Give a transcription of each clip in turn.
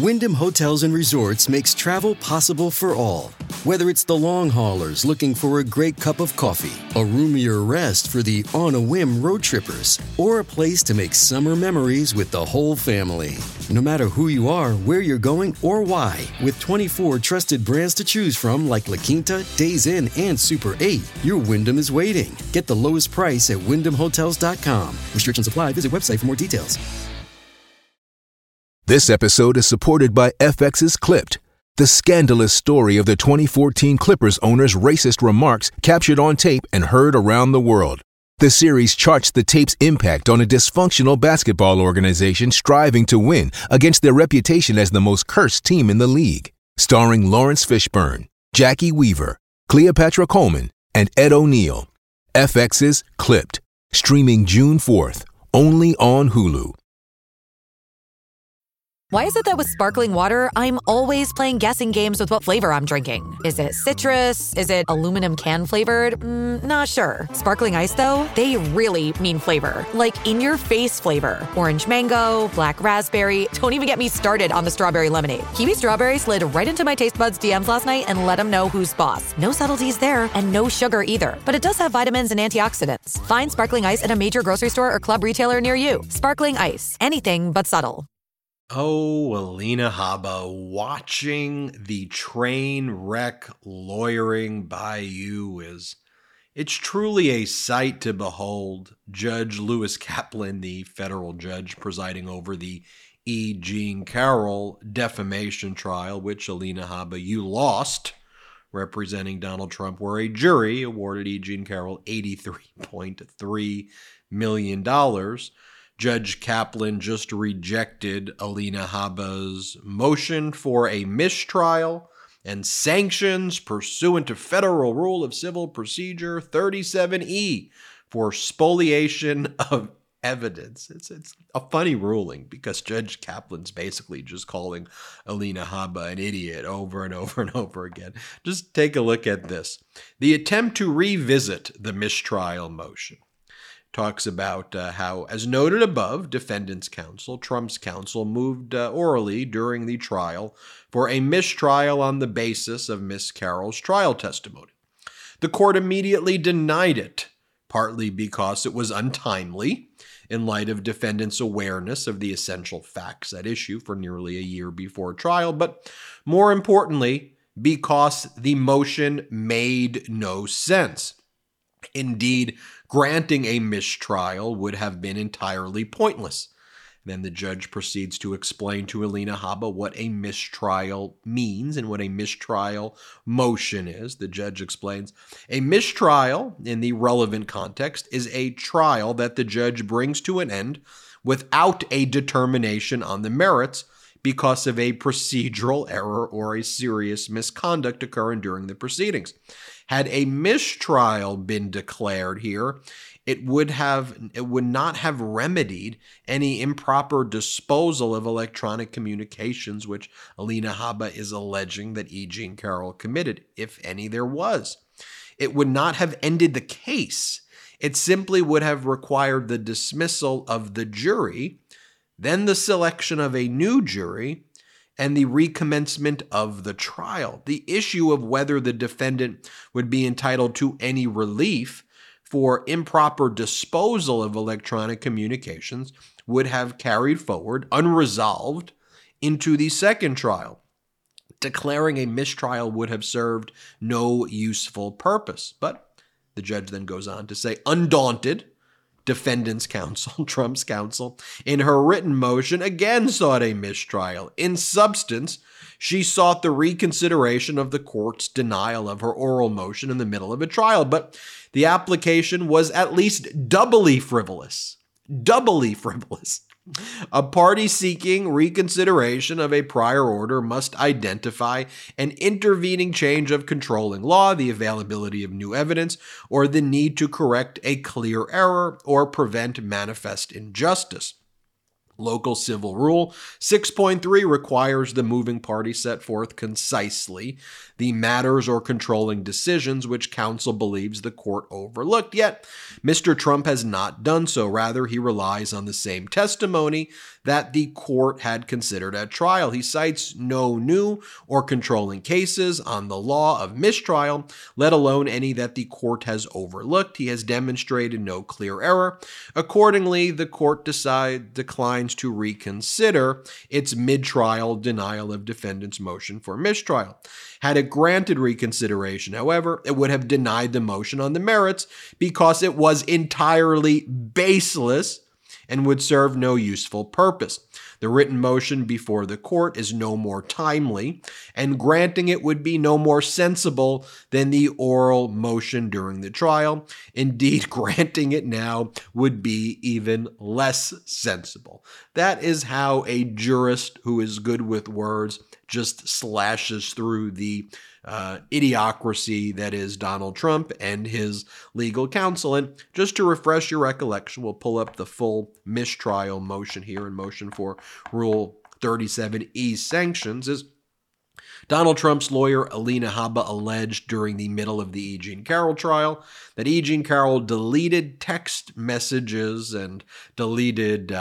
Wyndham Hotels and Resorts makes travel possible for all. Whether it's the long haulers looking for a great cup of coffee, a roomier rest for the on-a-whim road trippers, or a place to make summer memories with the whole family. No matter who you are, where you're going, or why, with 24 trusted brands to choose from like La Quinta, Days Inn, and Super 8, your Wyndham is waiting. Get the lowest price at WyndhamHotels.com. Restrictions apply. Visit website for more details. This episode is supported by FX's Clipped, the scandalous story of the 2014 Clippers owner's racist remarks captured on tape and heard around the world. The series charts the tape's impact on a dysfunctional basketball organization striving to win against their reputation as the most cursed team in the league. Starring Lawrence Fishburne, Jackie Weaver, Cleopatra Coleman, and Ed O'Neill. FX's Clipped, streaming June 4th, only on Hulu. Why is it that with sparkling water, I'm always playing guessing games with what flavor I'm drinking? Is it citrus? Is it aluminum can flavored? Not sure. Sparkling ice, though, they really mean flavor. Like in-your-face flavor. Orange mango, black raspberry. Don't even get me started on the strawberry lemonade. Kiwi Strawberry slid right into my taste buds DMs last night and let them know who's boss. No subtleties there, and no sugar either. But it does have vitamins and antioxidants. Find sparkling ice at a major grocery store or club retailer near you. Sparkling ice. Anything but subtle. Oh, Alina Habba, watching the train wreck lawyering by you it's truly a sight to behold. Judge Lewis Kaplan, the federal judge presiding over the E. Jean Carroll defamation trial, which Alina Habba, you lost, representing Donald Trump, where a jury awarded E. Jean Carroll $83.3 million. Judge Kaplan just rejected Alina Habba's motion for a mistrial and sanctions pursuant to Federal Rule of Civil Procedure 37E for spoliation of evidence. It's a funny ruling because Judge Kaplan's basically just calling Alina Habba an idiot over and over and over again. Just take a look at this. The attempt to revisit the mistrial motion talks about how, as noted above, defendant's counsel, Trump's counsel, moved orally during the trial for a mistrial on the basis of Miss Carroll's trial testimony. The court immediately denied it, partly because it was untimely in light of defendant's awareness of the essential facts at issue for nearly a year before trial, but more importantly, because the motion made no sense. Indeed, granting a mistrial would have been entirely pointless. Then the judge proceeds to explain to Alina Habba what a mistrial means and what a mistrial motion is. The judge explains, a mistrial, in the relevant context, is a trial that the judge brings to an end without a determination on the merits because of a procedural error or a serious misconduct occurring during the proceedings. Had a mistrial been declared here, it would not have remedied any improper disposal of electronic communications which Alina Habba is alleging that E. Jean Carroll committed, if any there was. It would not have ended the case. It simply would have required the dismissal of the jury, then the selection of a new jury, and the recommencement of the trial. The issue of whether the defendant would be entitled to any relief for improper disposal of electronic communications would have carried forward unresolved into the second trial. Declaring a mistrial would have served no useful purpose. But the judge then goes on to say, undaunted, defendant's counsel, Trump's counsel, in her written motion again sought a mistrial. In substance, she sought the reconsideration of the court's denial of her oral motion in the middle of a trial, but the application was at least doubly frivolous. Doubly frivolous. A party seeking reconsideration of a prior order must identify an intervening change of controlling law, the availability of new evidence, or the need to correct a clear error or prevent manifest injustice. Local Civil Rule 6.3 requires the moving party set forth concisely the matters or controlling decisions which counsel believes the court overlooked. Yet, Mr. Trump has not done so. Rather, he relies on the same testimony that the court had considered at trial. He cites no new or controlling cases on the law of mistrial, let alone any that the court has overlooked. He has demonstrated no clear error. Accordingly, the court declines to reconsider its mid-trial denial of defendant's motion for mistrial. Had it granted reconsideration, however, it would have denied the motion on the merits because it was entirely baseless and would serve no useful purpose. The written motion before the court is no more timely, and granting it would be no more sensible than the oral motion during the trial. Indeed, granting it now would be even less sensible. That is how a jurist who is good with words just slashes through the idiocracy that is Donald Trump and his legal counsel. And just to refresh your recollection, we'll pull up the full mistrial motion here in motion for Rule 37E sanctions. Is Donald Trump's lawyer, Alina Habba, alleged during the middle of the E. Jean Carroll trial that E. Jean Carroll deleted text messages and deleted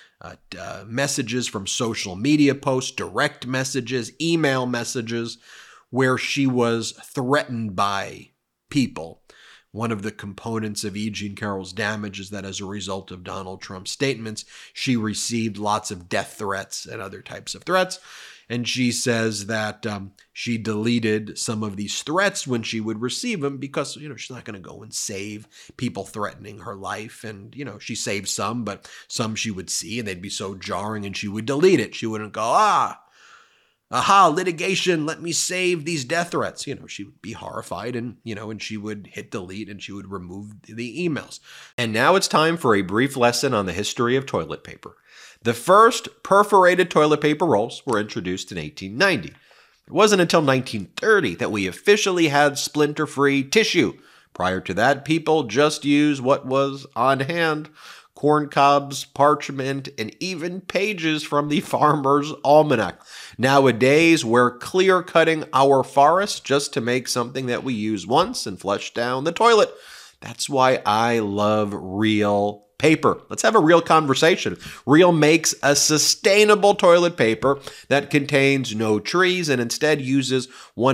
messages from social media posts, direct messages, email messages, where she was threatened by people. One of the components of E. Jean Carroll's damage is that as a result of Donald Trump's statements, she received lots of death threats and other types of threats. And she says that she deleted some of these threats when she would receive them because, she's not going to go and save people threatening her life. And, she saved some, but some she would see and they'd be so jarring and she would delete it. She wouldn't go, aha, litigation, let me save these death threats. She would be horrified and she would hit delete and she would remove the emails. And now it's time for a brief lesson on the history of toilet paper. The first perforated toilet paper rolls were introduced in 1890. It wasn't until 1930 that we officially had splinter-free tissue. Prior to that, people just used what was on hand: corn cobs, parchment, and even pages from the Farmer's Almanac. Nowadays, we're clear-cutting our forests just to make something that we use once and flush down the toilet. That's why I love Real paper. Let's have a real conversation. Real makes a sustainable toilet paper that contains no trees and instead uses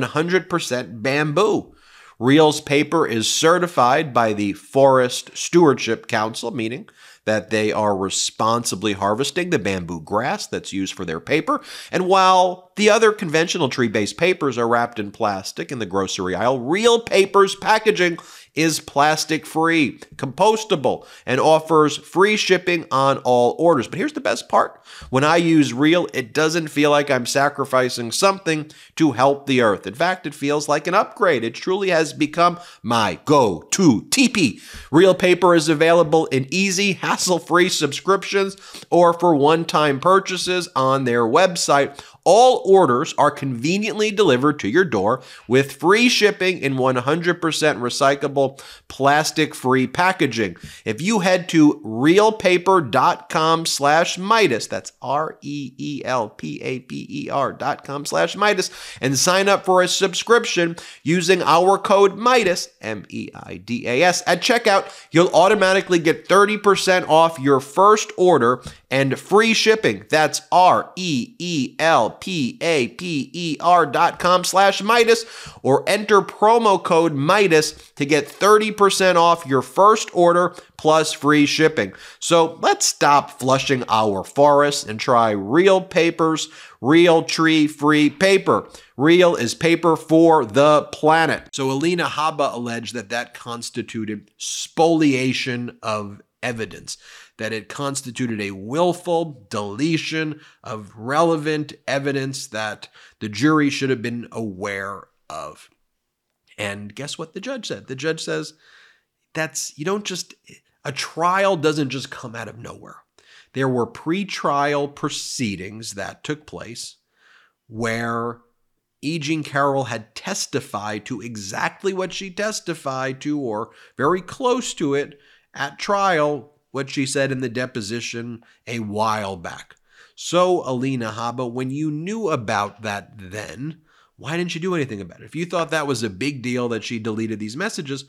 100% bamboo. Real's paper is certified by the Forest Stewardship Council, meaning that they are responsibly harvesting the bamboo grass that's used for their paper. And while the other conventional tree-based papers are wrapped in plastic in the grocery aisle, Real paper's packaging is plastic-free, compostable, and offers free shipping on all orders. But here's the best part. When I use Real, it doesn't feel like I'm sacrificing something to help the earth. In fact, it feels like an upgrade. It truly has become my go-to teepee. Real paper is available in easy, hassle-free subscriptions or for one-time purchases on their website. All orders are conveniently delivered to your door with free shipping in 100% recyclable, plastic-free packaging. If you head to realpaper.com/Midas, that's REELPAPER.com/Midas, and sign up for a subscription using our code MIDAS, MEIDAS, at checkout, you'll automatically get 30% off your first order and free shipping. That's REELPAPER.com/Midas, or enter promo code MIDAS to get 30% off your first order plus free shipping. So let's stop flushing our forests and try Real Paper's Real Tree-Free Paper. Real is paper for the planet. So Alina Habba alleged that constituted spoliation of evidence, that it constituted a willful deletion of relevant evidence that the jury should have been aware of. And guess what the judge said? The judge says a trial doesn't just come out of nowhere. There were pre-trial proceedings that took place where E. Jean Carroll had testified to exactly what she testified to, or very close to it, at trial, what she said in the deposition a while back. So, Alina Habba, when you knew about that then, why didn't you do anything about it? If you thought that was a big deal that she deleted these messages,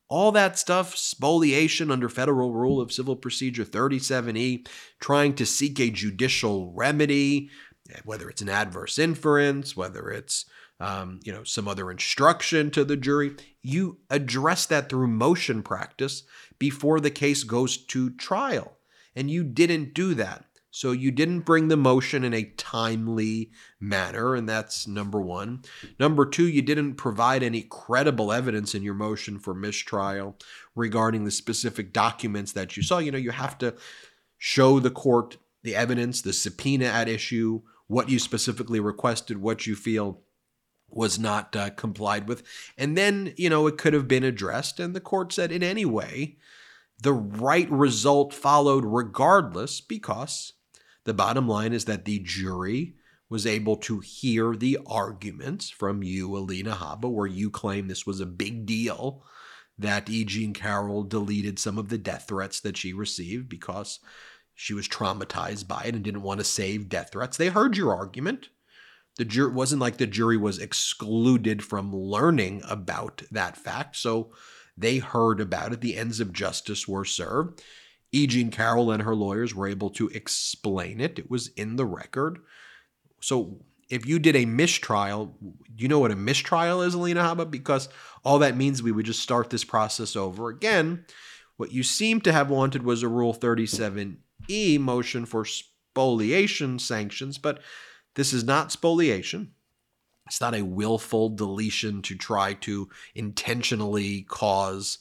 All that stuff, spoliation under Federal Rule of Civil Procedure 37E, trying to seek a judicial remedy, whether it's an adverse inference, whether it's some other instruction to the jury, you address that through motion practice before the case goes to trial. And you didn't do that. So you didn't bring the motion in a timely manner, and that's number one. Number two, you didn't provide any credible evidence in your motion for mistrial regarding the specific documents that you saw. You have to show the court the evidence, the subpoena at issue, what you specifically requested, what you feel was not complied with. And then, it could have been addressed, and the court said in any way, the right result followed regardless, because the bottom line is that the jury was able to hear the arguments from you, Alina Habba, where you claim this was a big deal, that E. Jean Carroll deleted some of the death threats that she received because she was traumatized by it and didn't want to save death threats. They heard your argument. It wasn't like the jury was excluded from learning about that fact, so they heard about it. The ends of justice were served. E. Jean Carroll and her lawyers were able to explain it. It was in the record. So if you did a mistrial, do you know what a mistrial is, Alina Habba? Because all that means we would just start this process over again. What you seem to have wanted was a Rule 37E motion for spoliation sanctions, but this is not spoliation. It's not a willful deletion to try to intentionally cause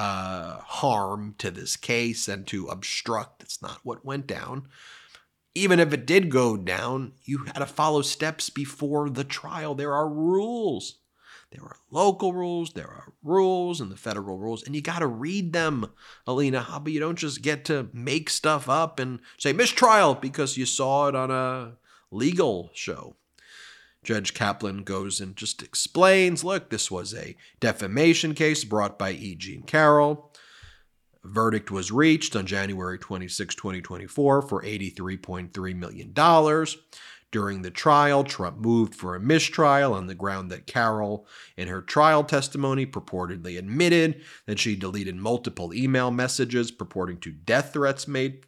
harm to this case and to obstruct. That's not what went down. Even if it did go down, you had to follow steps before the trial. There are rules. There are local rules. There are rules and the federal rules, and you got to read them, Alina Habba. You don't just get to make stuff up and say mistrial because you saw it on a legal show. Judge Kaplan goes and just explains, look, this was a defamation case brought by E. Jean Carroll. A verdict was reached on January 26, 2024 for $83.3 million. During the trial, Trump moved for a mistrial on the ground that Carroll, in her trial testimony, purportedly admitted that she deleted multiple email messages purporting to death threats made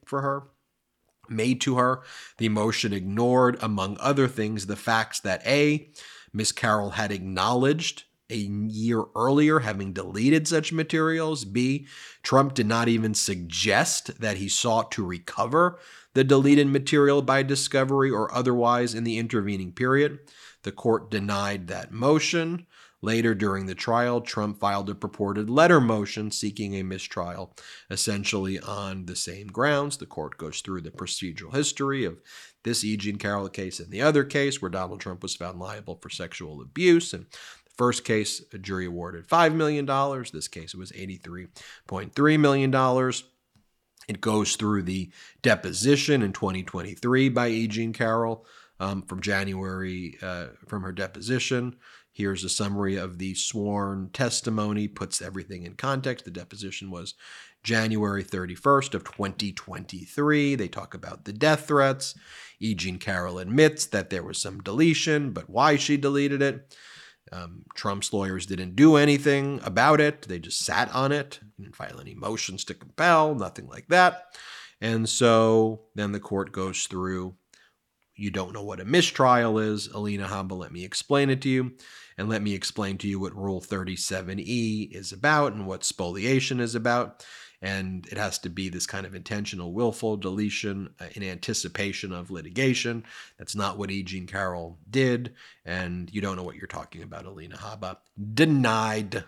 to her. The motion ignored, among other things, the facts that A, Ms. Carroll had acknowledged a year earlier having deleted such materials. B, Trump did not even suggest that he sought to recover the deleted material by discovery or otherwise in the intervening period. The court denied that motion. Later during the trial, Trump filed a purported letter motion seeking a mistrial, essentially on the same grounds. The court goes through the procedural history of this E. Jean Carroll case and the other case where Donald Trump was found liable for sexual abuse. And the first case, a jury awarded $5 million. This case, it was $83.3 million. It goes through the deposition in 2023 by E. Jean Carroll from January, from her deposition. Here's a summary of the sworn testimony, puts everything in context. The deposition was January 31st of 2023. They talk about the death threats. E. Jean Carroll admits that there was some deletion, but why she deleted it. Trump's lawyers didn't do anything about it. They just sat on it, didn't file any motions to compel, nothing like that. And so then the court goes through, you don't know what a mistrial is, Alina Habba, let me explain it to you. And let me explain to you what Rule 37E is about and what spoliation is about. And it has to be this kind of intentional, willful deletion in anticipation of litigation. That's not what E. Jean Carroll did. And you don't know what you're talking about, Alina Habba. Denied.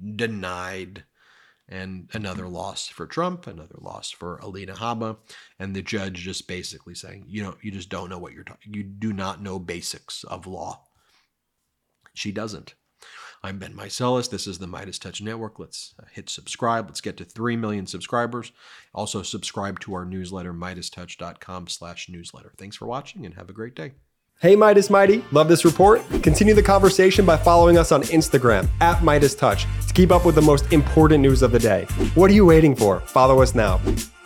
And another loss for Trump, another loss for Alina Habba. And the judge just basically saying, you just don't know what you're talking. You do not know basics of law. She doesn't. I'm Ben Meiselas. This is the MeidasTouch Network. Let's hit subscribe. Let's get to 3 million subscribers. Also subscribe to our newsletter, MeidasTouch.com/newsletter. Thanks for watching and have a great day. Hey Meidas Mighty, love this report? Continue the conversation by following us on Instagram @MeidasTouch to keep up with the most important news of the day. What are you waiting for? Follow us now.